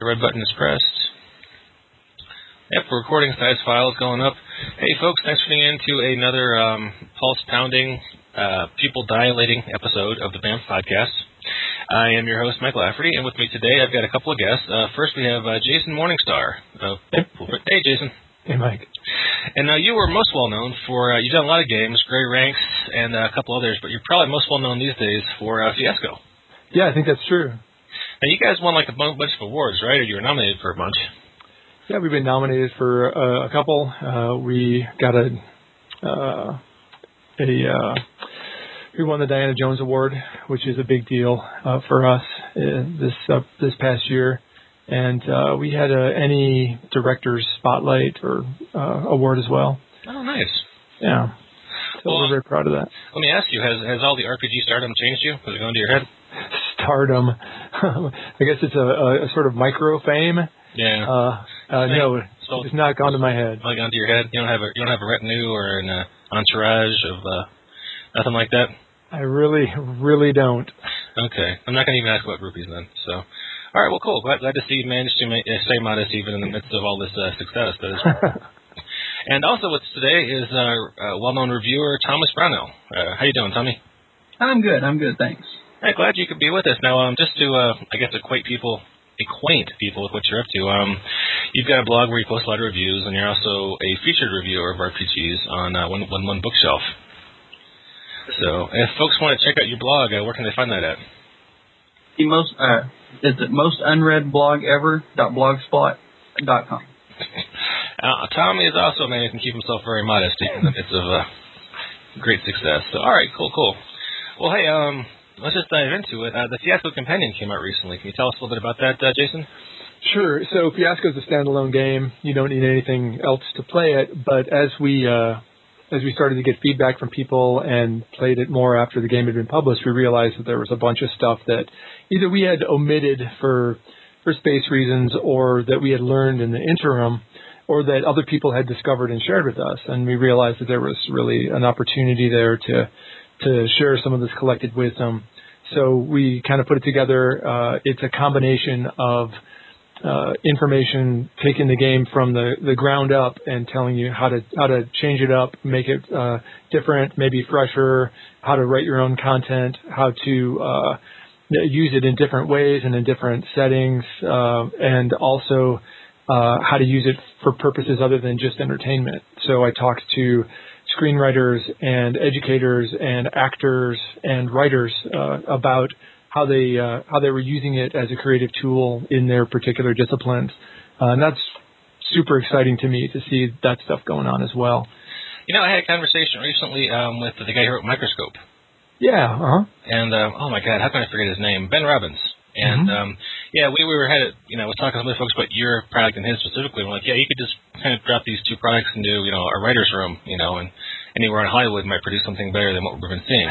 The red button is pressed. Yep, we're recording. Size file is going up. Hey, folks, thanks for tuning in to another pulse-pounding, pupil-dilating episode of the BAMF Podcast. I am your host, Mike Lafferty, and with me today I've got a couple of guests. First, we have Jason Morningstar. Hey, Jason. Hey, Mike. And you were most well-known for, you've done a lot of games, Gray Ranks, and a couple others, but you're probably most well-known these days for Fiasco. Yeah, I think that's true. Now, you guys won like a bunch of awards, right? Or you were nominated for a bunch. Yeah, we've been nominated for a couple. We got we won the Diana Jones Award, which is a big deal for us this past year. And we had any Director's Spotlight or award as well. Oh, nice. Yeah. So we're very proud of that. Let me ask you, has all the RPG stardom changed you? Has it gone to your head? Stardom. I guess it's a sort of micro fame. Yeah. No, it's not gone to my head. Not gone to your head? You don't have a retinue or an entourage of nothing like that? I really don't. Okay. I'm not going to even ask about groupies then. So, all right. Well, cool. Glad to see you managed to stay modest even in the midst of all this success. That is. And also with us today is well-known reviewer Thomas Brownell. How you doing, Tommy? I'm good. Thanks. Hey, glad you could be with us. Now, just to I guess acquaint people with what you're up to. You've got a blog where you post a lot of reviews, and you're also a featured reviewer of RPGs on One Bookshelf. So, if folks want to check out your blog, where can they find that at? The mostunreadblogever.blogspot.com. Tommy is also a man who can keep himself very modest even in the midst of great success. So, all right, cool. Well, hey, let's just dive into it. The Fiasco Companion came out recently. Can you tell us a little bit about that, Jason? Sure. So Fiasco is a standalone game. You don't need anything else to play it. But as we started to get feedback from people and played it more after the game had been published, we realized that there was a bunch of stuff that either we had omitted for space reasons, or that we had learned in the interim, or that other people had discovered and shared with us. And we realized that there was really an opportunity there to share some of this collected wisdom. So we kind of put it together. It's a combination of information, taking the game from the ground up and telling you how to change it up, make it different, maybe fresher, how to write your own content, how to use it in different ways and in different settings, and also how to use it for purposes other than just entertainment. So I talked to screenwriters and educators and actors and writers about how they were using it as a creative tool in their particular disciplines, and that's super exciting to me to see that stuff going on as well. You know, I had a conversation recently with the guy who wrote Microscope. Yeah. And oh my God, how can I forget his name? Ben Robbins. And yeah, we were headed. Was talking to some other folks about your product and his specifically. We're like, yeah, you could just kind of drop these two products into a writer's room, and anywhere in Hollywood might produce something better than what we've been seeing.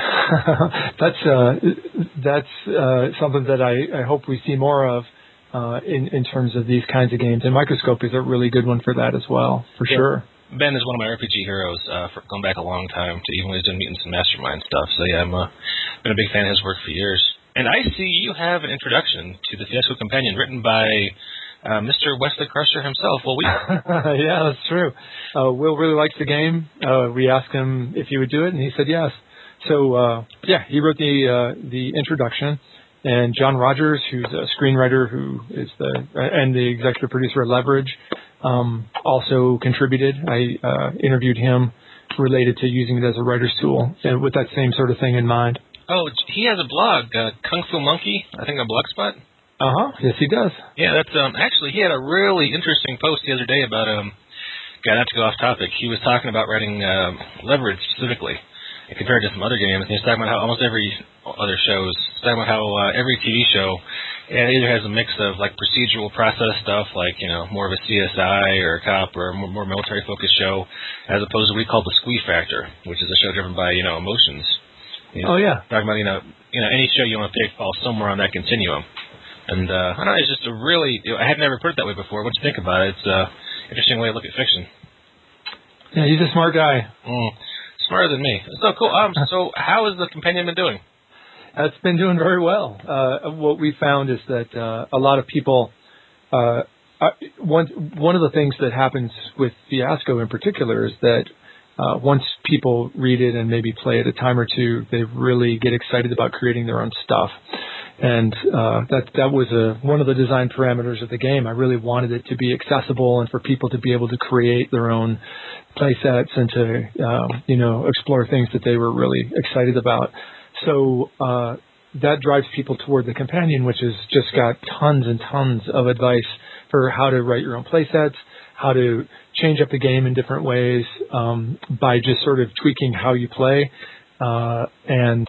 That's something that I hope we see more of in terms of these kinds of games. And Microscope is a really good one for that as well, for sure. Ben is one of my RPG heroes for going back a long time to even when he's doing Mutants and Mastermind stuff. So yeah, I've been a big fan of his work for years. And I see you have an introduction to the Fiasco Companion written by Mr. Wesley Crusher himself. Well, yeah, that's true. Will really likes the game. We asked him if he would do it, and he said yes. So yeah, he wrote the introduction, and John Rogers, who's a screenwriter who is the executive producer of Leverage, also contributed. I interviewed him related to using it as a writer's tool, and with that same sort of thing in mind. Oh, he has a blog, Kung Fu Monkey, I think on Blogspot. Yes, he does. Yeah, that's actually he had a really interesting post the other day about God, not to go off topic. He was talking about writing Leverage specifically, and compared to some other games. And he was talking about how almost every other shows, talking about how every TV show either has a mix of like procedural process stuff, like more of a CSI or a cop or a more military focused show, as opposed to what we call the Squee Factor, which is a show driven by emotions. Oh yeah, talking about any show you want to pick falls somewhere on that continuum, and I don't know, it's just a really I had never put it that way before. What do you think about it? It's an interesting way to look at fiction. Yeah, he's a smart guy. Smarter than me. So cool. So how has the companion been doing? It's been doing very well. What we found is that a lot of people one of the things that happens with Fiasco in particular is that once people read it and maybe play it a time or two, they really get excited about creating their own stuff. And that was one of the design parameters of the game. I really wanted it to be accessible and for people to be able to create their own play sets and to explore things that they were really excited about. So that drives people toward the companion, which has just got tons and tons of advice for how to write your own play sets, how to change up the game in different ways by just sort of tweaking how you play, and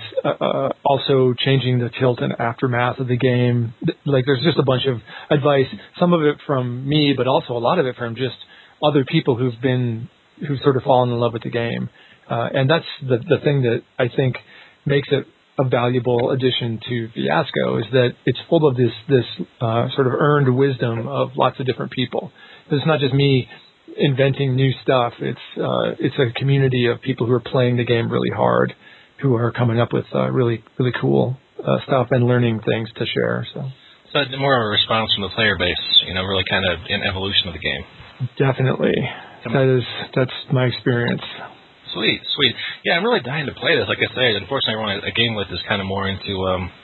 also changing the tilt and aftermath of the game. Like, there's just a bunch of advice, some of it from me, but also a lot of it from just other people who've sort of fallen in love with the game. And that's the thing that I think makes it a valuable addition to Fiasco, is that it's full of this sort of earned wisdom of lots of different people. It's not just me inventing new stuff. It's a community of people who are playing the game really hard, who are coming up with really, really cool stuff and learning things to share. So it's more of a response from the player base, really kind of an evolution of the game. Definitely. That's my experience. Sweet. Yeah, I'm really dying to play this. Like I say, unfortunately, everyone I game with is kind of more into,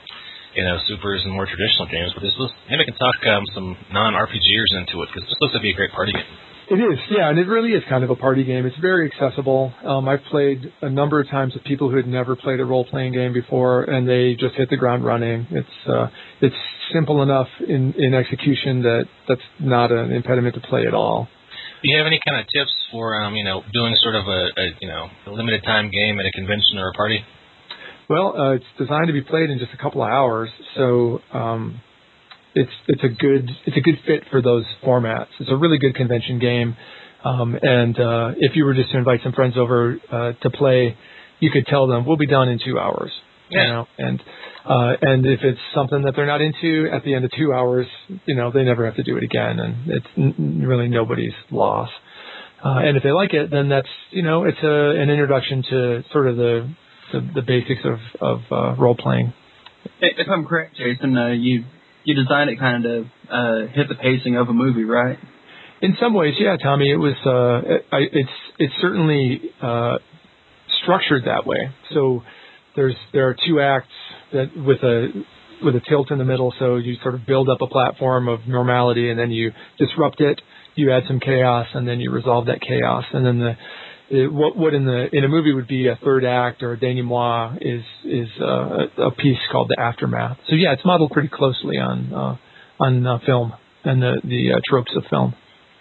supers and more traditional games. But maybe I can talk some non-RPGers into it, because this looks to be a great party game. It is, yeah, and it really is kind of a party game. It's very accessible. I've played a number of times with people who had never played a role-playing game before, and they just hit the ground running. It's simple enough in execution that's not an impediment to play at all. Do you have any kind of tips for, doing sort of a limited time game at a convention or a party? Well, it's designed to be played in just a couple of hours, so it's a good fit for those formats. It's a really good convention game, and if you were just to invite some friends over to play, you could tell them we'll be done in 2 hours. Yeah. And if it's something that they're not into, at the end of 2 hours, they never have to do it again, and it's really nobody's loss. And if they like it, then that's it's an introduction to sort of the basics of role playing. If I'm correct, Jason, you designed it kind of hit the pacing of a movie, right? In some ways, yeah, Tommy. It was it's certainly structured that way. So there are 2 acts that with a tilt in the middle, so you sort of build up a platform of normality, and then you disrupt it, you add some chaos, and then you resolve that chaos. And then what in a movie would be a 3rd act or a denouement is a piece called the aftermath. So yeah, it's modeled pretty closely on film and the tropes of film.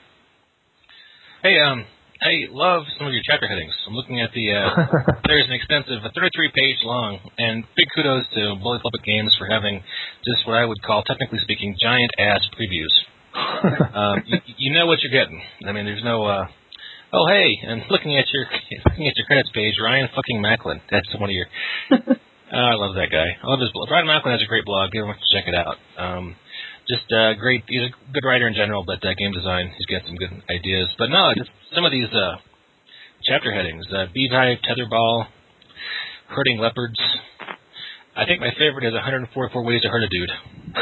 Hey, I love some of your chapter headings. I'm looking at there's an extensive 33-page long, and big kudos to Bully Pulpit Games for having just what I would call, technically speaking, giant-ass previews. You know what you're getting. I mean, there's no, oh, hey, and looking at your credits page, Ryan fucking Macklin. That's one of your, I love that guy. I love his blog. Ryan Macklin has a great blog. Everyone should check it out. Just great. He's a good writer in general, but game design, he's got some good ideas. But no, just some of these chapter headings: Beehive, Tetherball, Hurting Leopards. I think my favorite is 144 Ways to Hurt a Dude.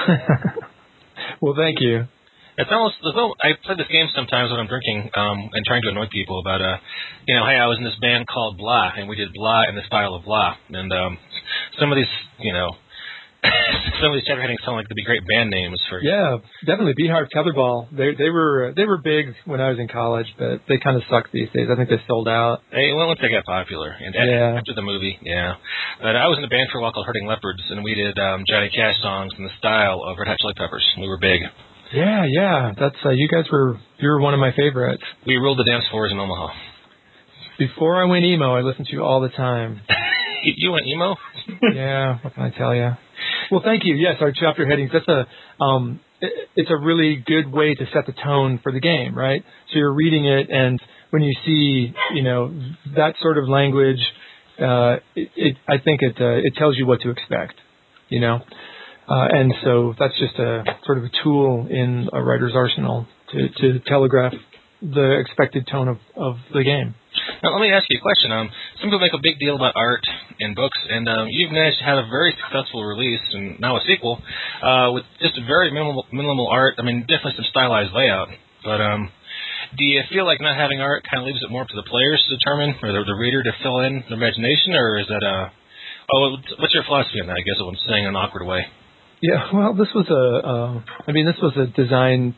Well, thank you. It's almost as though I play this game sometimes when I'm drinking and trying to annoy people about, hey, I was in this band called Blah, and we did Blah in the style of Blah. And some of these, some of these chapter headings sound like they'd be great band names for. Yeah, definitely. Beehive, Tetherball. They were big when I was in college, but they kind of suck these days. I think they sold out. Hey, well, once they got popular, and after the movie, yeah. But I was in a band for a while called Hurting Leopards, and we did Johnny Cash songs in the style of Red Hot Chili Peppers. We were big. Yeah. That's you were one of my favorites. We ruled the dance floors in Omaha. Before I went emo, I listened to you all the time. You went emo? Yeah, what can I tell you? Well, thank you. Yes, our chapter headings. That's it's a really good way to set the tone for the game, right? So you're reading it, and when you see, that sort of language, I think it tells you what to expect, and so that's just a sort of a tool in a writer's arsenal to telegraph the expected tone of the game. Now, let me ask you a question. some people make a big deal about art in books, and you've managed to have a very successful release, and now a sequel, with just a very minimal art. I mean, definitely some stylized layout, but do you feel like not having art kind of leaves it more up to the players to determine, or the reader to fill in their imagination, or is that what's your philosophy on that? I guess I'm saying in an awkward way. Yeah, well, this was a design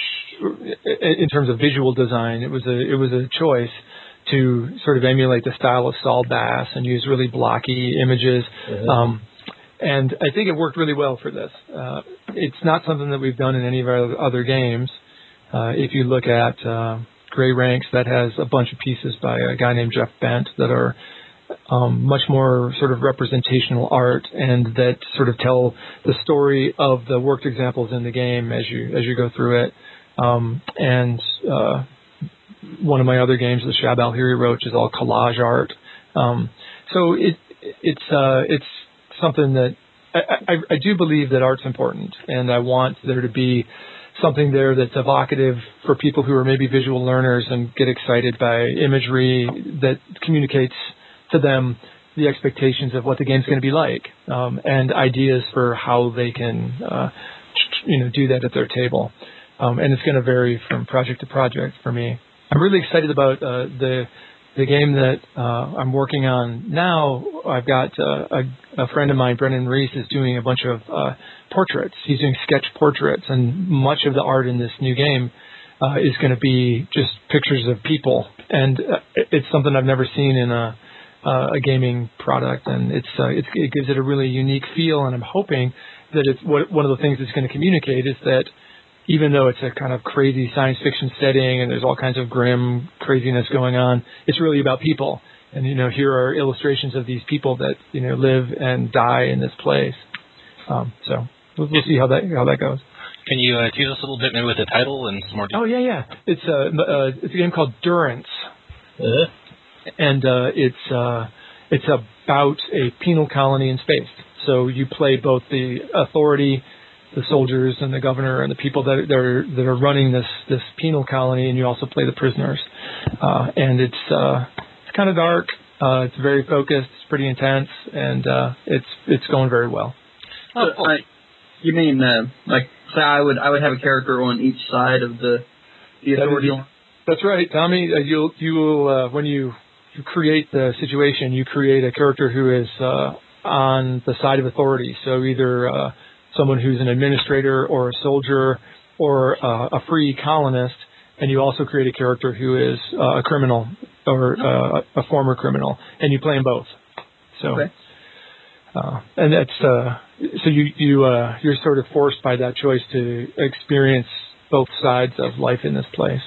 in terms of visual design. It was a choice to sort of emulate the style of Saul Bass and use really blocky images. Mm-hmm. And I think it worked really well for this. It's not something that we've done in any of our other games. If you look at Grey Ranks, that has a bunch of pieces by a guy named Jeff Bent that are much more sort of representational art and that sort of tell the story of the worked examples in the game as you go through it. And one of my other games, the Shab al-Hiri Roach, is all collage art. So it's something that I do believe that art's important, and I want there to be something there that's evocative for people who are maybe visual learners and get excited by imagery that communicates to them the expectations of what the game's going to be like, and ideas for how they can do that at their table. And it's going to vary from project to project for me. I'm really excited about the game that I'm working on now. I've got a friend of mine, Brendan Reese, is doing a bunch of portraits. He's doing sketch portraits, and much of the art in this new game is going to be just pictures of people. And it's something I've never seen in a gaming product, and it gives it a really unique feel. And I'm hoping that it's one of the things it's going to communicate is that even though it's a kind of crazy science fiction setting and there's all kinds of grim craziness going on, it's really about people. And, here are illustrations of these people that, live and die in this place. So we'll see how that goes. Can you tease us a little bit maybe with the title and some more details? Oh, yeah. It's a game called Durance. Uh-huh. And it's about a penal colony in space. So you play both the authority, the soldiers and the governor and the people that are running this penal colony, and you also play the prisoners. And it's kind of dark. It's very focused. It's pretty intense, and it's going very well. Oh, cool. You mean say I would have a character on each side of the authority line? That's right, Tommy. You will when you create the situation, you create a character who is on the side of authority. So either someone who's an administrator or a soldier or a free colonist, and you also create a character who is a criminal or a former criminal, and you play them both. So, okay. And that's so you're sort of forced by that choice to experience both sides of life in this place.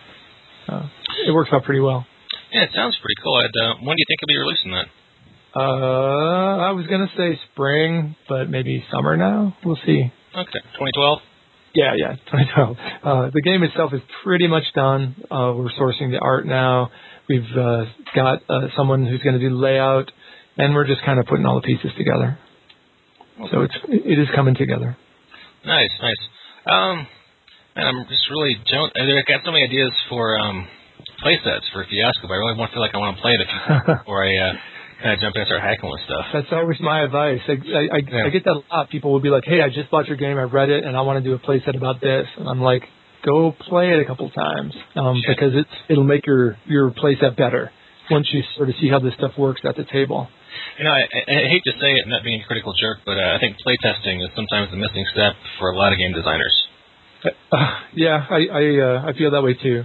It works out pretty well. Yeah, it sounds pretty cool. When do you think you'll be releasing that? I was going to say spring, but maybe summer now. We'll see. Okay, 2012? Yeah, 2012. The game itself is pretty much done. We're sourcing the art now. We've got someone who's going to do the layout, and we're just kind of putting all the pieces together. Okay. So it is coming together. Nice. And I'm just really I've got so many ideas for play sets for Fiasco, but I really feel like I want to play it before I kind of jump in and start hacking with stuff. That's always my advice. I get that a lot. People will be like, "Hey, I just bought your game. I read it, and I want to do a play set about this." And I'm like, "Go play it a couple times because it'll make your play set better once you sort of see how this stuff works at the table." I hate to say it, not being a critical jerk, but I think playtesting is sometimes the missing step for a lot of game designers. Yeah, I feel that way too.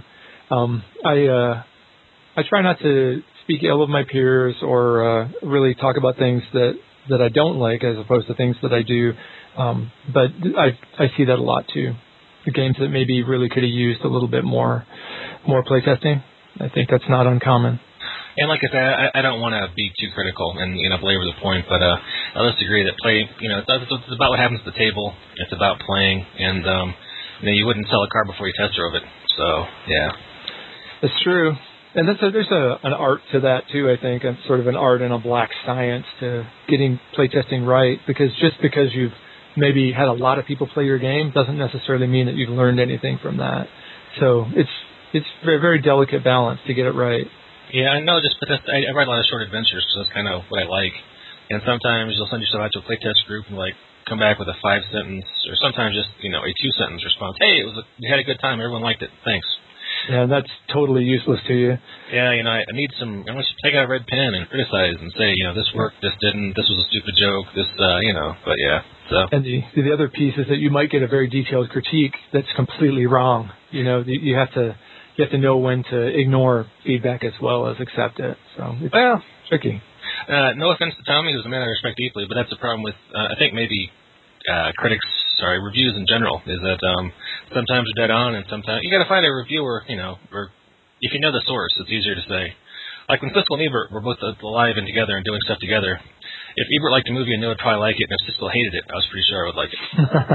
I try not to speak ill of my peers or really talk about things that I don't like as opposed to things that I do. But I see that a lot too. The games that maybe really could have used a little bit more playtesting. I think that's not uncommon. And like I said, I don't want to be too critical and belabor the point, but I just agree that play, it's about what happens at the table. It's about playing, and you wouldn't sell a car before you test drove it. So yeah, that's true. And there's an art to that too. I think, and sort of an art and a black science to getting playtesting right. Because just because you've maybe had a lot of people play your game doesn't necessarily mean that you've learned anything from that. So it's a very, very delicate balance to get it right. Yeah, I know. Just but I write a lot of short adventures, so that's kind of what I like. And sometimes you'll send yourself out to a playtest group and come back with a 5-sentence, or sometimes just a 2-sentence response. Hey, we had a good time. Everyone liked it. Thanks. Yeah, that's totally useless to you. Yeah, I need some. I want you to take out a red pen and criticize and say, this worked, this didn't, this was a stupid joke, this, But yeah, so. And the other piece is that you might get a very detailed critique that's completely wrong. You have to know when to ignore feedback as well as accept it. So it's tricky. No offense to Tommy, who's a man I respect deeply, but that's the problem with, I think maybe reviews in general, is that sometimes they're dead on, and sometimes you got to find a reviewer, or if you know the source, it's easier to say. Like when Siskel and Ebert were both alive and together and doing stuff together, if Ebert liked a movie, I knew I'd probably like it, and if Siskel hated it, I was pretty sure I would like it.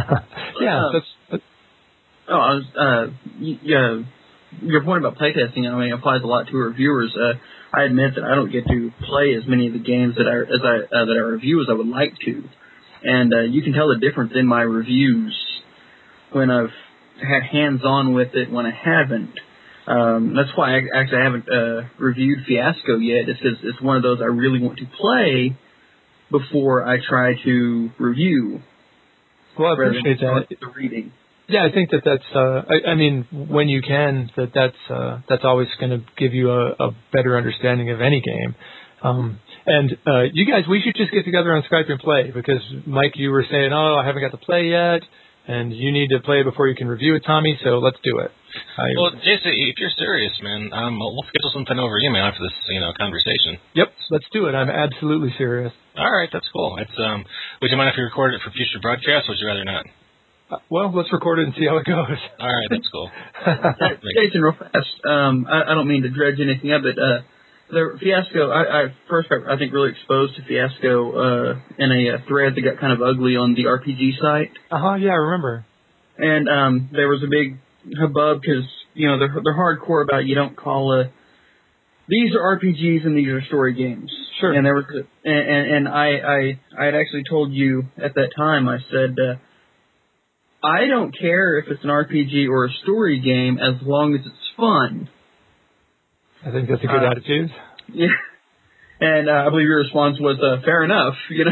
Your point about playtesting, applies a lot to reviewers. I admit that I don't get to play as many of the games that I review as I would like to, and you can tell the difference in my reviews when I've had hands-on with it, when I haven't. That's why I haven't reviewed Fiasco yet. It's because it's one of those I really want to play before I try to review. Well, I appreciate that. The reading. Yeah, I think that's, when you can, that's always going to give you a better understanding of any game. And you guys, we should just get together on Skype and play, because Mike, you were saying, I haven't got to play yet, and you need to play before you can review it, Tommy, so let's do it. Well, Jason, if you're serious, man, we'll schedule something over email after this, conversation. Yep, let's do it. I'm absolutely serious. All right, that's cool. Would you mind if we recorded it for future broadcasts, or would you rather not? Well, let's record it and see how it goes. All right, that's cool. Jason, real fast, I don't mean to dredge anything up, but the Fiasco, I think really exposed to Fiasco in a thread that got kind of ugly on the RPG site. Yeah, I remember. And there was a big hubbub because, they're hardcore about you don't call these are RPGs and these are story games. Sure. And there was and I had actually told you at that time, I said, I don't care if it's an RPG or a story game as long as it's fun. I think that's a good attitude. Yeah. And I believe your response was, fair enough,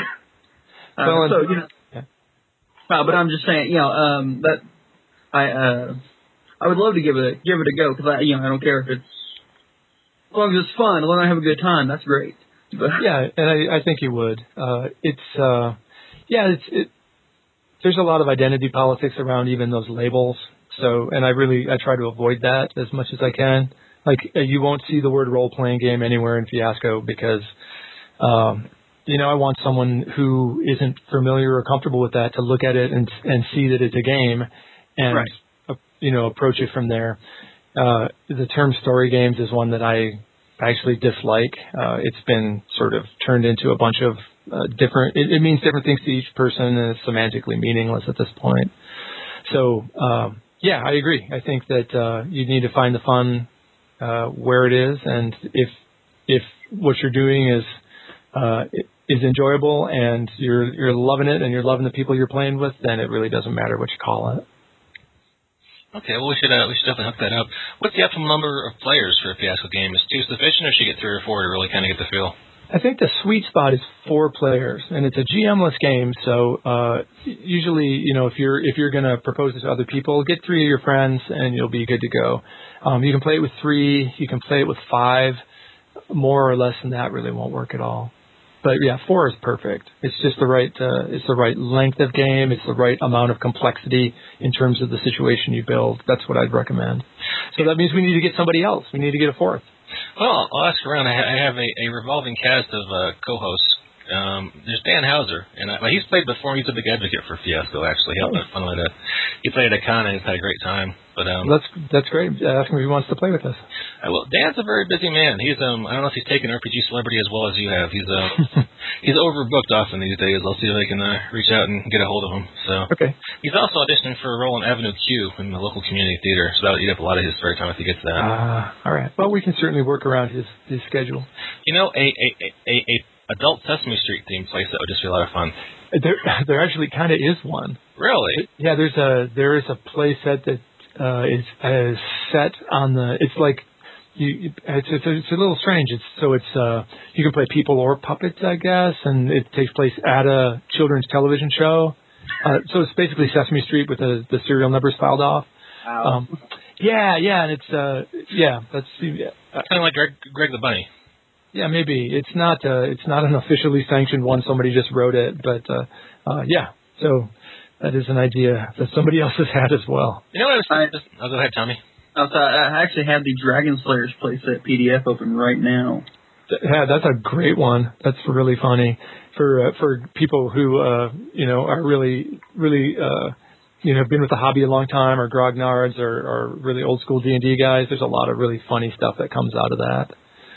but I'm just saying, that I would love to give it a go, because I don't care if it's, as long as it's fun, as long as I have a good time, that's great. But yeah, and I think you would. There's a lot of identity politics around even those labels. So, and I try to avoid that as much as I can. Like, you won't see the word role-playing game anywhere in Fiasco because, I want someone who isn't familiar or comfortable with that to look at it and see that it's a game and, right. Approach it from there. The term story games is one that I actually dislike. It's been sort of turned into a bunch of different, it means different things to each person, and it's semantically meaningless at this point. So, I agree. I think that you need to find the fun where it is, and if what you're doing is enjoyable and you're loving it and you're loving the people you're playing with, then it really doesn't matter what you call it. Okay, well, we should definitely hook that up. What's the optimal number of players for a Fiasco game? Is 2 sufficient, or should you get 3 or 4 to really kind of get the feel? I think the sweet spot is 4 players, and it's a GM-less game. So usually, if you're going to propose this to other people, get 3 of your friends, and you'll be good to go. You can play it with 3. You can play it with 5. More or less than that really won't work at all. But yeah, 4 is perfect. It's just the right length of game. It's the right amount of complexity in terms of the situation you build. That's what I'd recommend. So that means we need to get somebody else. We need to get a 4th. Well, I'll ask around. I have a revolving cast of co-hosts. There's Dan Hauser, and he's played before. He's a big advocate for Fiasco, actually. He played at Con and he's had a great time. But that's great. Ask him if he wants to play with us. Well, Dan's a very busy man. He's I don't know if he's taken RPG Celebrity as well as you have. He's overbooked often these days. I'll see if I can reach out and get a hold of him. So okay. He's also auditioning for a role in Avenue Q in the local community theater, so that'll eat up a lot of his spare time if he gets that. All right. Well, we can certainly work around his schedule. A adult Sesame Street themed place that would just be a lot of fun. There actually kind of is one. Really? Yeah. There is a play set that is set on the. It's like it's a little strange. You can play people or puppets, I guess, and it takes place at a children's television show. So it's basically Sesame Street with the serial numbers filed off. Wow. And it's that's kind of like Greg the Bunny. Yeah, maybe it's not an officially sanctioned one. Somebody just wrote it, but so that is an idea that somebody else has had as well. You know what I was? I'll go ahead, Tommy. I actually have the Dragon Slayers playset PDF open right now. Yeah, that's a great one. That's really funny for people who are really have been with the hobby a long time, or grognards, or really old school D&D guys. There's a lot of really funny stuff that comes out of that.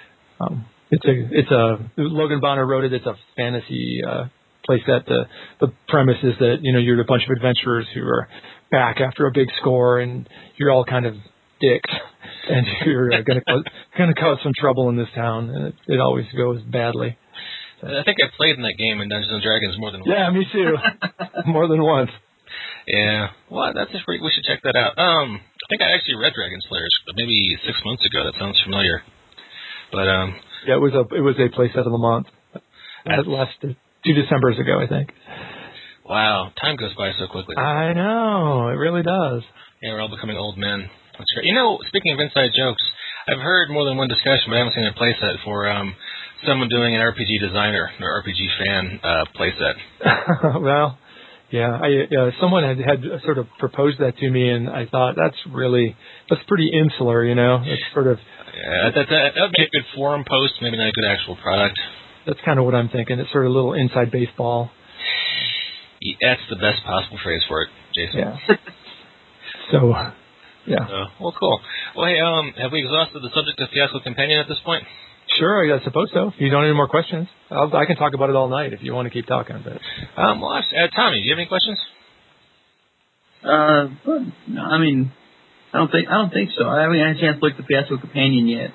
Logan Bonner wrote it. It's a fantasy playset. The premise is that you're a bunch of adventurers who are back after a big score, and you're all kind of dicks, and you're going to cause some trouble in this town, and it always goes badly. So. I think I've played in that game in Dungeons and Dragons more than once. Yeah, me too. More than once. Yeah. Well, we should check that out. I think I actually read Dragon Slayers maybe 6 months ago. That sounds familiar. But yeah, it was a playset of the month. That lasted 2 Decembers ago, I think. Wow, time goes by so quickly. I know, it really does. Yeah, we're all becoming old men. That's great. Speaking of inside jokes, I've heard more than one discussion, but I haven't seen a playset for someone doing an RPG designer or RPG fan playset. Well, yeah, someone had sort of proposed that to me, and I thought that's pretty insular, It's sort of that would be a good forum post, maybe not a good actual product. That's kind of what I'm thinking. It's sort of a little inside baseball. Yeah, that's the best possible phrase for it, Jason. Yeah. So, yeah. Well, cool. Well, hey, have we exhausted the subject of Fiasco Companion at this point? Sure, I suppose so. If you don't have any more questions, I can talk about it all night if you want to keep talking about it. Well, Tommy, do you have any questions? I mean, I don't think so. I haven't had a chance to look at the Fiasco Companion yet.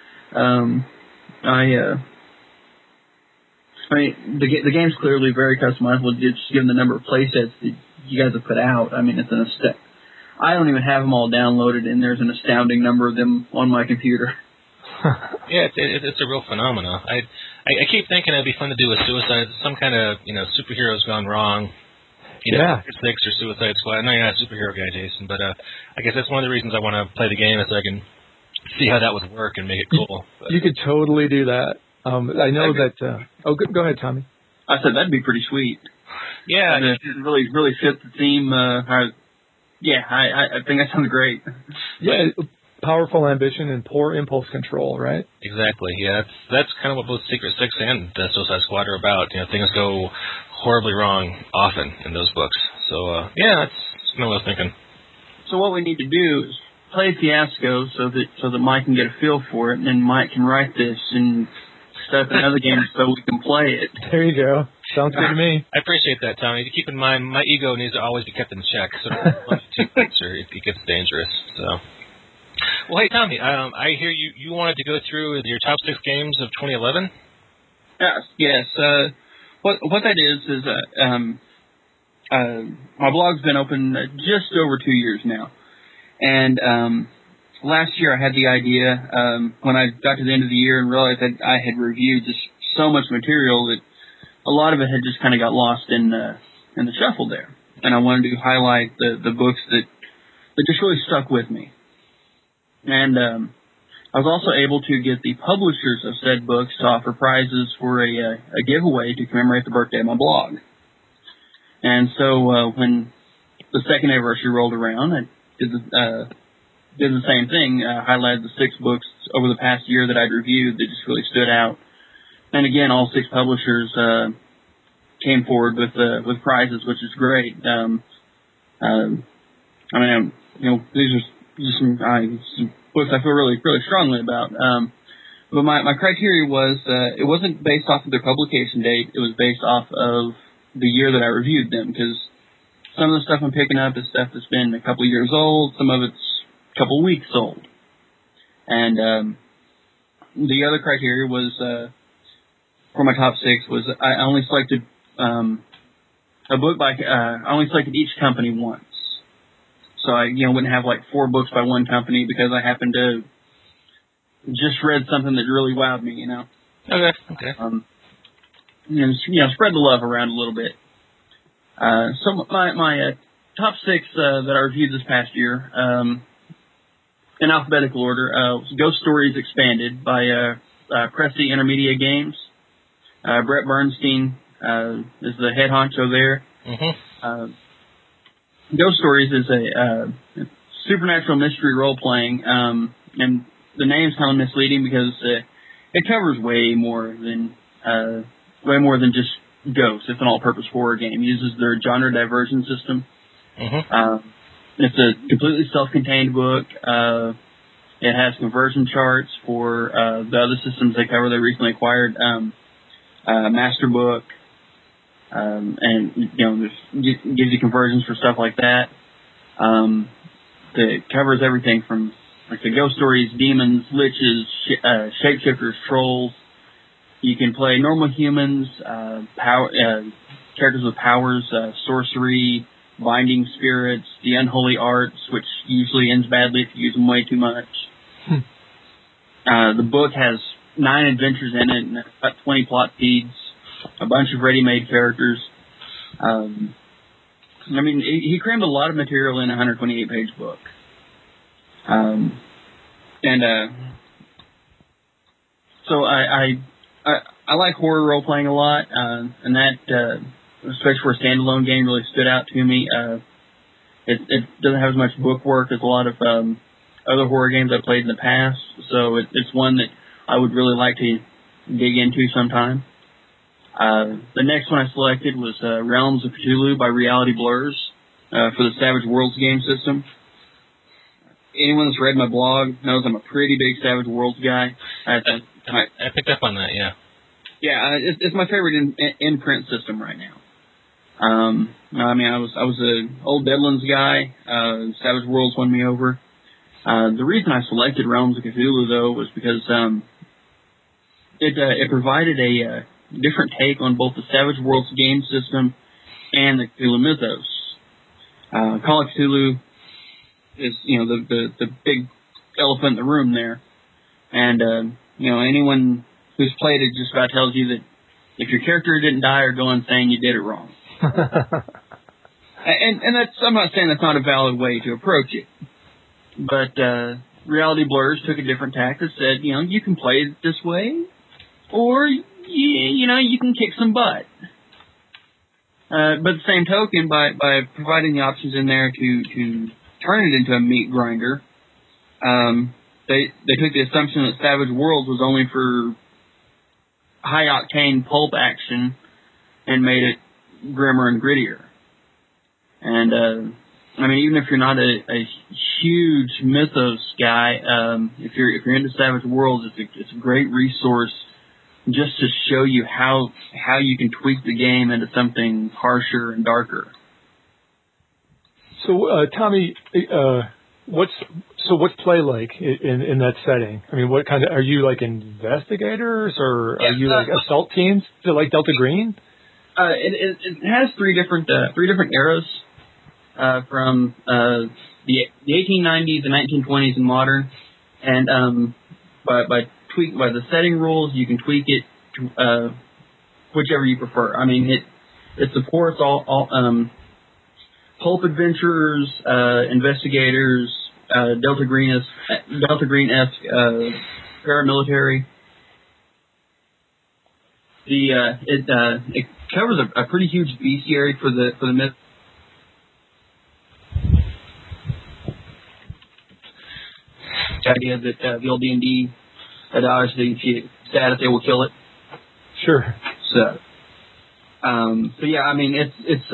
The game's clearly very customizable, just given the number of playsets that you guys have put out. I mean, I don't even have them all downloaded, and there's an astounding number of them on my computer. Yeah, it's a real phenomenon. I keep thinking it'd be fun to do a Suicide, some kind of superheroes gone wrong. Six or Suicide Squad. I know you're not a superhero guy, Jason, but I guess that's one of the reasons I want to play the game, is so I can see how that would work and make it cool. You could totally do that. I know that. Go ahead, Tommy. I said that'd be pretty sweet. Yeah, and it really fit the theme. I think that sounds great. Yeah, powerful ambition and poor impulse control, right? Exactly. Yeah, that's kind of what both Secret Six and Suicide Squad are about. Things go horribly wrong often in those books. So that's what I was thinking. So what we need to do is play Fiasco so that Mike can get a feel for it, and then Mike can write this and stuff in other games so we can play it. There you go. Sounds good to me. I appreciate that, Tommy. Keep in mind, my ego needs to always be kept in check, so it gets dangerous. So, well, hey, Tommy, I hear you wanted to go through your top 6 games of 2011. Yes. What that is my blog's been open just over 2 years now, and last year I had the idea when I got to the end of the year and realized that I had reviewed just so much material that a lot of it had just kind of got lost in the shuffle there, and I wanted to highlight the books that just really stuck with me. And I was also able to get the publishers of said books to offer prizes for a giveaway to commemorate the birthday of my blog. And so when the second anniversary rolled around, I did the same thing. Highlighted the 6 books over the past year that I'd reviewed that just really stood out. And again, all 6 publishers came forward with prizes, which is great. These are just some books I feel really, really strongly about. But my criteria was it wasn't based off of their publication date. It was based off of the year that I reviewed them, because some of the stuff I'm picking up is stuff that's been a couple of years old. Some of it's a couple of weeks old. And the other criteria was for my top 6 was I only selected a book by I only selected each company once. So I wouldn't have like 4 books by one company, because I happened to just read something that really wowed me, you know. Okay. Spread the love around a little bit. So my top 6 that I reviewed this past year, in alphabetical order, was Ghost Stories Expanded by Pressy Intermedia Games. Brett Bernstein is the head honcho there. Mm-hmm. Ghost Stories is a supernatural mystery role-playing, and the name's kind of misleading because it covers way more than just ghosts. It's an all-purpose horror game. It uses their genre diversion system. Mm-hmm. It's a completely self-contained book. It has conversion charts for the other systems they cover. They recently acquired Master Book, and gives you conversions for stuff like that. It covers everything from the ghost stories, demons, liches, shapeshifters, trolls. You can play normal humans, characters with powers, sorcery, binding spirits, the unholy arts, which usually ends badly if you use them way too much. The book has 9 adventures in it and about 20 plot feeds, a bunch of ready-made characters. He crammed a lot of material in a 128-page book. So I like horror role-playing a lot, and that, especially for a standalone game, really stood out to me. It doesn't have as much book work as a lot of other horror games I've played in the past, so it's one that I would really like to dig into sometime. The next one I selected was Realms of Cthulhu by Reality Blurs for the Savage Worlds game system. Anyone that's read my blog knows I'm a pretty big Savage Worlds guy. I picked up on that, yeah. Yeah, it's my favorite in-print system right now. I was an old Deadlands guy. Savage Worlds won me over. The reason I selected Realms of Cthulhu, though, was because it provided a different take on both the Savage Worlds game system and the Cthulhu mythos. Call of Cthulhu is, the big elephant in the room there. And, anyone who's played it just about tells you that if your character didn't die or go insane, you did it wrong. And that's, I'm not saying that's not a valid way to approach it. But Reality Blurs took a different tack that said, you can play it this way, or, you can kick some butt. But the same token, by providing the options in there to turn it into a meat grinder, they took the assumption that Savage Worlds was only for high-octane pulp action and made it grimmer and grittier. And, even if you're not a huge mythos guy, if you're into Savage Worlds, it's a great resource just to show you how you can tweak the game into something harsher and darker. So, Tommy, what's play like in that setting? What kind of, are you like investigators, or are you like assault teams? Is it like Delta Green? It has three different eras, from the 1890s, the 1920s, and modern. And by the setting rules, you can tweak it to whichever you prefer. It supports all pulp adventurers, investigators, Delta Green-esque paramilitary. It covers a pretty huge bestiary for the myth. The idea that the old D&D adage that if you stab it, they will kill it. Sure. So yeah, it's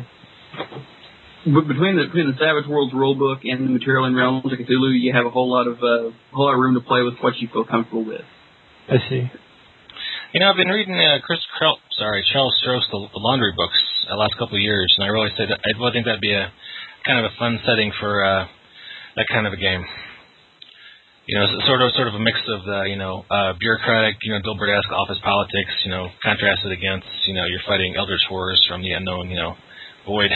between the Savage Worlds rulebook and the material in Realms of Cthulhu, you have a whole lot of room to play with what you feel comfortable with. I see. I've been reading Charles Stross, the laundry books, the last couple of years, and I really think that'd be a kind of a fun setting for that kind of a game. Sort of a mix of the bureaucratic, Dilbert-esque office politics, contrasted against you're fighting eldritch horrors from the unknown, void.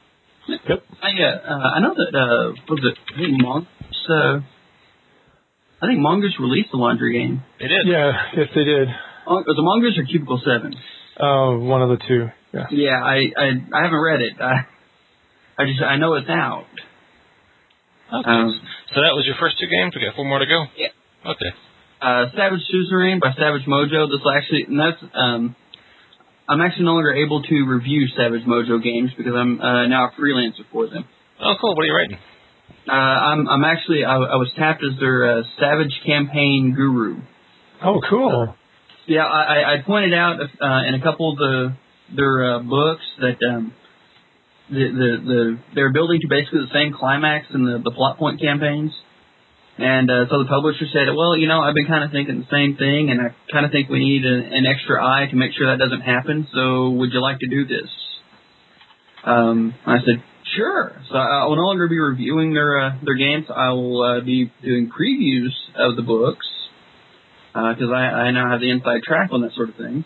Yep. I know that was it Monks. I think Mongoose released the laundry game. They did. Yeah, yes, they did. Was it Mongoose or Cubicle 7? Oh, one of the two. Yeah. Yeah, I haven't read it. I know it's out. Okay. So that was your first two games. We got 4 more to go. Yeah. Okay. Savage Suzerain by Savage Mojo. I'm actually no longer able to review Savage Mojo games because I'm now a freelancer for them. Oh, cool. What are you writing? I was tapped as their Savage Campaign Guru. Oh, cool. Yeah, I pointed out in a couple of their books that they're building to basically the same climax in the plot point campaigns. And so the publisher said, well, I've been kind of thinking the same thing, and I kind of think we need an extra eye to make sure that doesn't happen, so would you like to do this? I said, sure. So I will no longer be reviewing their games. I will be doing previews of the books, because I now have the inside track on that sort of thing.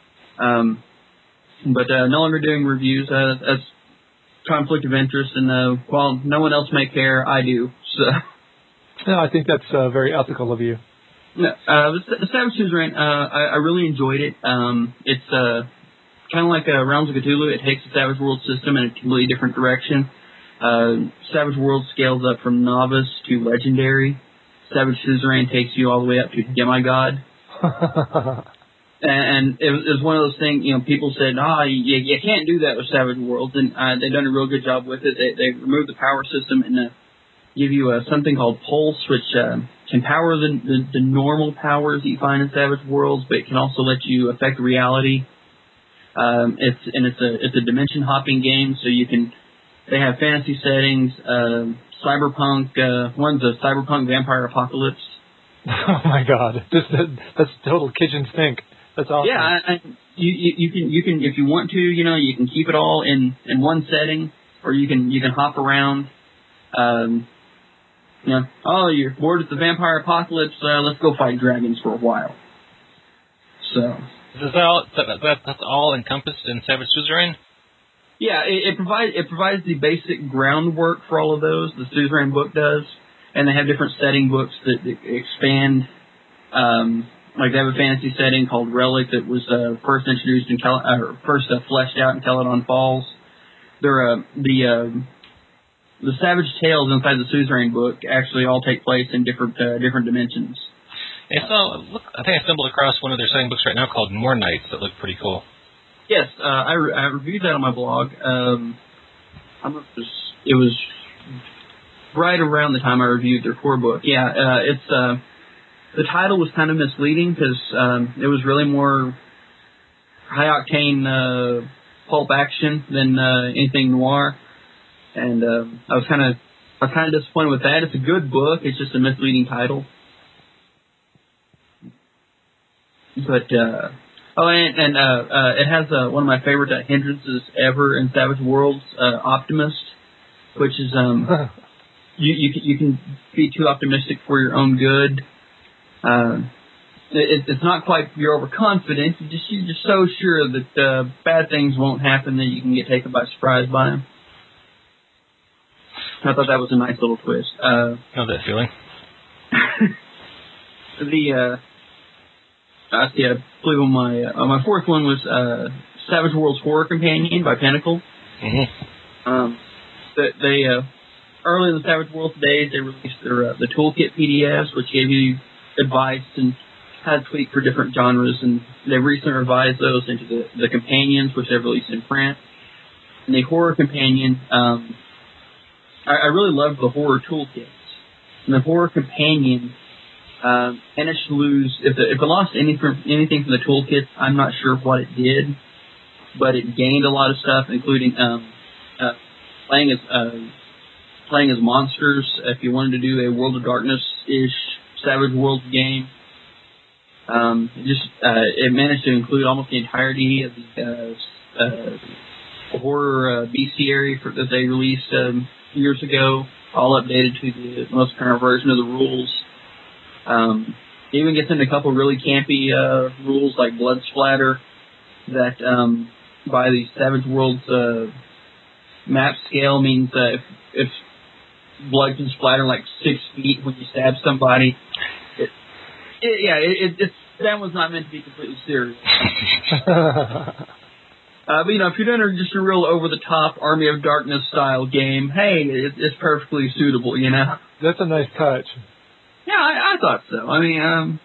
But no longer doing reviews. That's conflict of interest, and while no one else may care, I do. So. No, I think that's very ethical of you. No, the Savage Suzerain, I really enjoyed it. It's kind of like Realms of Cthulhu. It takes the Savage World system in a completely different direction. Savage World scales up from novice to legendary. Savage Suzerain takes you all the way up to demigod. And it was one of those things, people said, you can't do that with Savage Worlds, and they've done a real good job with it. They removed the power system and give you something called Pulse, which can power the normal powers that you find in Savage Worlds, but it can also let you affect reality. It's a dimension hopping game, so they have fantasy settings, cyberpunk. One's a cyberpunk vampire apocalypse. Oh my God, that's total kitchen sink. That's awesome. Yeah, you can if you want to, you can keep it all in one setting, or you can hop around. You're bored with the vampire apocalypse. Let's go fight dragons for a while. So That's all encompassed in Savage Suzerain? Yeah, it provides the basic groundwork for all of those. The Suzerain book does, and they have different setting books that expand. Like they have a fantasy setting called Relic that was first introduced first fleshed out in Caledon Falls. The Savage Tales inside the Suzerain book actually all take place in different dimensions. Yeah, so I think I stumbled across one of their setting books right now called More Nights that looked pretty cool. Yes, I reviewed that on my blog. It was right around the time I reviewed their core book. Yeah, it's the title was kind of misleading because it was really more high octane pulp action than anything noir, and I was kind of disappointed with that. It's a good book. It's just a misleading title. But it has one of my favorite hindrances ever in Savage Worlds, Optimist, which is you can be too optimistic for your own good. It's not quite you're overconfident. You're just so sure that bad things won't happen that you can get taken by surprise by them. I thought that was a nice little twist. Know that feeling. I believe on my fourth one was Savage Worlds Horror Companion by Pinnacle. Mm-hmm. They early in the Savage Worlds days they released their the toolkit PDFs, which gave you advice and how to tweak for different genres, and they've recently revised those into the companions, which they've released in print. And the Horror Companion, I really loved the horror toolkits. And the Horror Companion managed to lose, if it lost anything from the toolkits, I'm not sure what it did, but it gained a lot of stuff, including playing as monsters. If you wanted to do a World of Darkness-ish Savage Worlds game, it managed to include almost the entirety of the horror bestiary that they released years ago, all updated to the most current version of the rules. It even gets into a couple really campy rules like blood splatter that by the Savage Worlds map scale means if blood can splatter like 6 feet when you stab somebody, It's that was not meant to be completely serious. But if you're doing just a real over-the-top Army of Darkness style game, hey, it's perfectly suitable, That's a nice touch. Yeah, I thought so. I mean,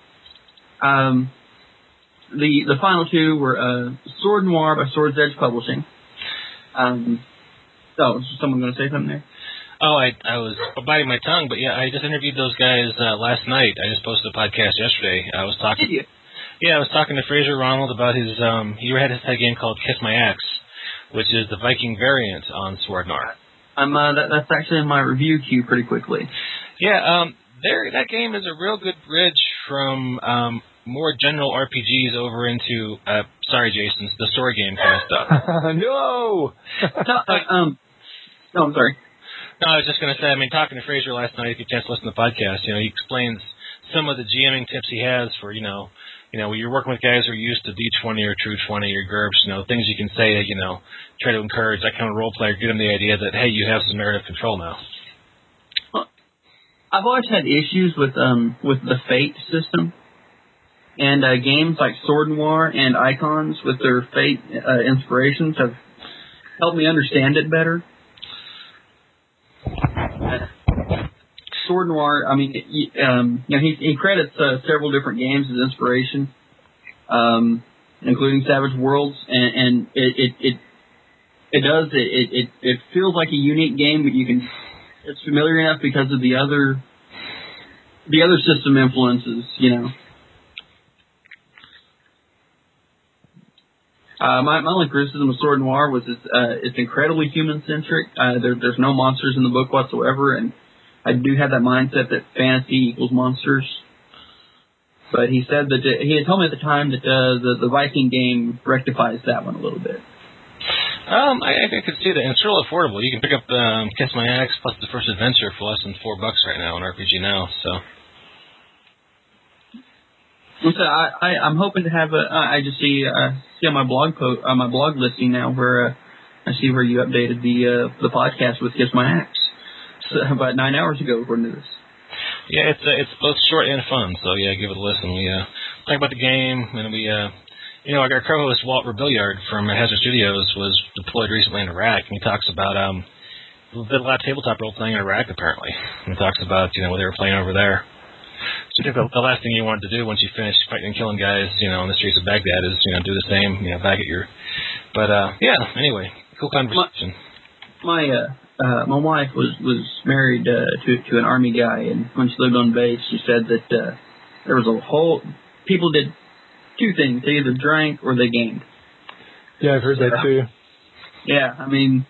the final two were Sword Noir by Sword's Edge Publishing. Is someone going to say something there? Oh, I was biting my tongue, but yeah, I just interviewed those guys last night. I just posted a podcast yesterday. I was talking. Did you? Yeah, I was talking to Fraser Ronald about his. He had a game called Kiss My Axe, which is the Viking variant on Sword Noir. That's actually in my review queue pretty quickly. Yeah, that game is a real good bridge from more general RPGs over into. Sorry, Jason, the story game kind of stuff. No. No, I'm sorry. No, I was just going to say, I mean, talking to Fraser last night, if you chance to listen to the podcast, he explains some of the GMing tips he has for, when you're working with guys who are used to D20 or True 20 or GURPS, things you can say to, try to encourage that kind of role player, get them the idea that, hey, you have some narrative control now. Well, I've always had issues with the Fate system. And games like Sword Noir and Icons with their Fate inspirations have helped me understand it better. Sword Noir, I mean, he credits several different games as inspiration, including Savage Worlds, and it feels like a unique game, but it's familiar enough because of the other system influences, My only criticism of Sword Noir was it's incredibly human-centric. There's no monsters in the book whatsoever, and I do have that mindset that fantasy equals monsters. But he said that he had told me at the time that the Viking game rectifies that one a little bit. I could see that, and it's real affordable. You can pick up Kiss My Axe plus the first adventure for less than $4 right now on RPG Now. So I'm hoping to have I just see on my blog my blog listing now where I see where you updated the podcast with Kiss My Axe about 9 hours ago according to this. Yeah, it's both short and fun. So yeah, give it a listen. We talk about the game, and we our co-host Walt Rebelliard from Hazard Studios was deployed recently in Iraq, and he talks about we did a lot of tabletop role playing in Iraq apparently. And he talks about what they were playing over there. So I think the last thing you wanted to do once you finish fighting and killing guys, on the streets of Baghdad is, do the same, back at your. But anyway, cool conversation. My wife was married to an Army guy, and when she lived on base, she said that there was people did two things: they either drank or they gamed. Yeah, I've heard that too. Yeah, I mean,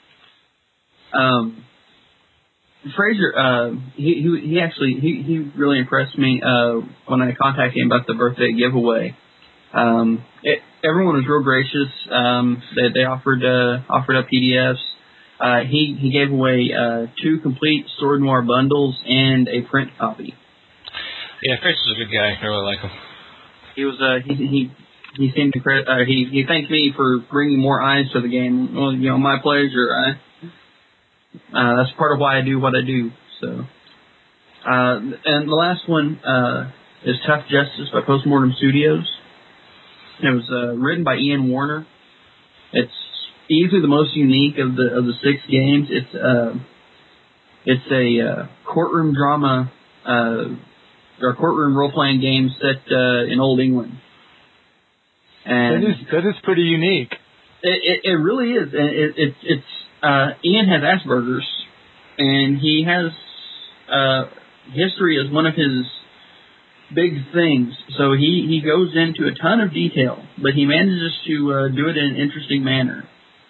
Fraser, he actually really impressed me when I contacted him about the birthday giveaway. Everyone was real gracious. They offered up PDFs. He gave away 2 complete Sword Noir bundles and a print copy. Yeah, Fraser's a good guy. I really like him. He was he seemed to he thanked me for bringing more eyes to the game. Well, my pleasure. That's part of why I do what I do. So, and the last one is Tough Justice by Postmortem Studios. It was written by Ian Warner. It's easily the most unique of the 6 games. It's a courtroom drama or courtroom role playing game set in Old England. And that is pretty unique. It really is, and it's Ian has Asperger's, and he has history as one of his big things. So he goes into a ton of detail, but he manages to do it in an interesting manner.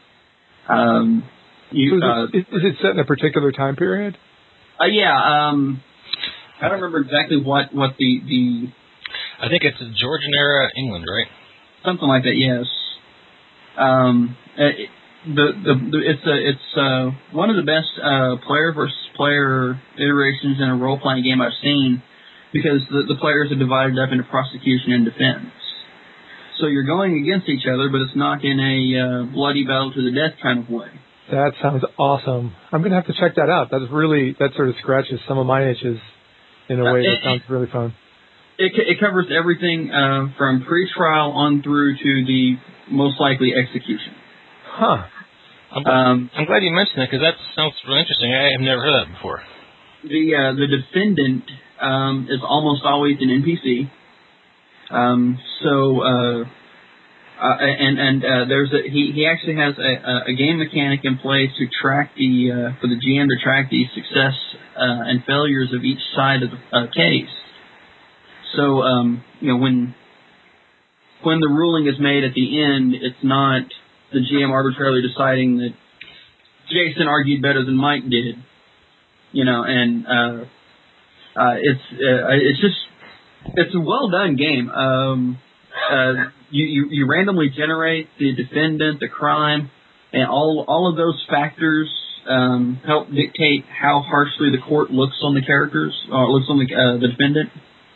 Is it set in a particular time period? Yeah. I don't remember exactly what the. I think it's Georgian era England, right? Something like that. Yes. It's one of the best player versus player iterations in a role playing game I've seen, because the players are divided up into prosecution and defense. So you're going against each other, but it's not in a bloody battle to the death kind of way. That sounds awesome. I'm going to have to check that out. That sort of scratches some of my itches in a way that sounds really fun. It covers everything from pre-trial on through to the most likely execution. Huh. I'm glad you mentioned that because that sounds really interesting. I have never heard that before. The defendant is almost always an NPC. There's he actually has a game mechanic in place to track for the GM to track the success and failures of each side of the case. So when the ruling is made at the end, it's not the GM arbitrarily deciding that Jason argued better than Mike did, it's a well done game. You randomly generate the defendant, the crime, and all of those factors help dictate how harshly the court looks on the characters or looks on the defendant.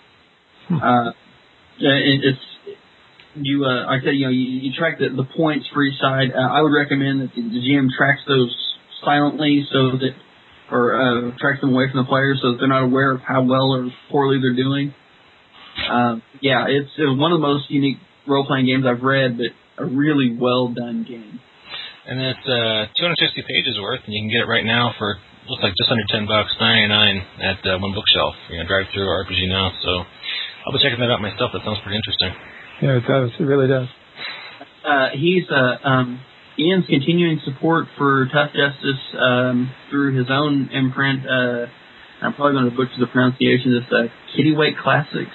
You track the points for each side. I would recommend that the GM tracks those silently or tracks them away from the players so that they're not aware of how well or poorly they're doing. It's one of the most unique role-playing games I've read, but a really well-done game. And it's 260 pages worth, and you can get it right now for looks like just under $10, $9.99 at One Bookshelf. Drive through RPG Now. So I'll be checking that out myself. That sounds pretty interesting. Yeah, it does. It really does. Ian's continuing support for Tough Justice through his own imprint. I'm probably going to butcher the pronunciation. It's Kittyweight Classics.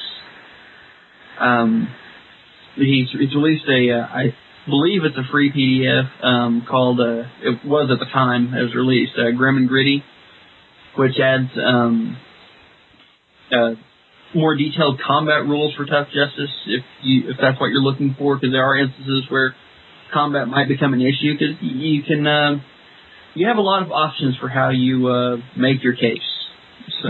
He's released I believe it's a free PDF called, it was at the time it was released, Grim and Gritty, which adds more detailed combat rules for Tough Justice if that's what you're looking for, because there are instances where combat might become an issue, because you have a lot of options for how you make your case. So.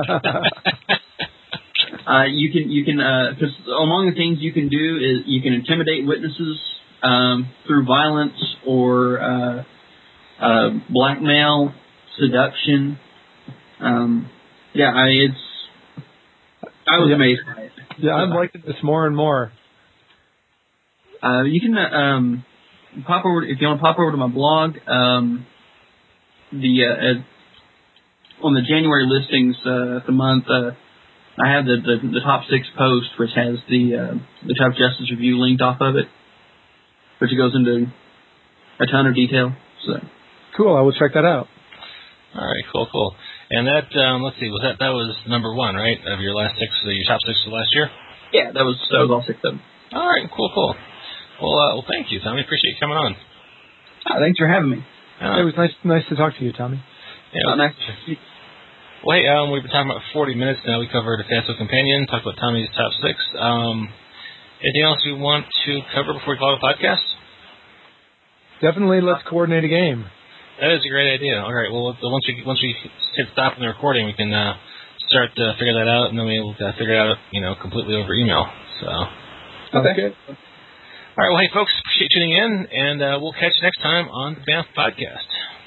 You can because among the things you can do is you can intimidate witnesses through violence or blackmail, seduction. I was amazed by it. Yeah, I'm liking this more and more. You can pop over if you want to pop over to my blog. On the January listings of the month. I have the top 6 post, which has the Tough Justice review linked off of it, which goes into a ton of detail. So cool, I will check that out. All right, cool. And that let's see, that was number 1, right? Of your last 6, your top 6 of last year? Yeah, that was all 6 of them. All right, cool. Well, thank you, Tommy. Appreciate you coming on. Thanks for having me. It was nice to talk to you, Tommy. Yeah, nice. Well, hey, we've been talking about 40 minutes now. We covered a Fantasy Companion, talked about Tommy's top 6. Anything else you want to cover before we call it a podcast? Definitely, let's coordinate a game. That is a great idea. All right. Well, once we hit stop in the recording, we can start to figure that out, and then we'll figure it out, completely over email. So. Okay. All right. Well, hey, folks, appreciate you tuning in, and we'll catch you next time on the Banff Podcast.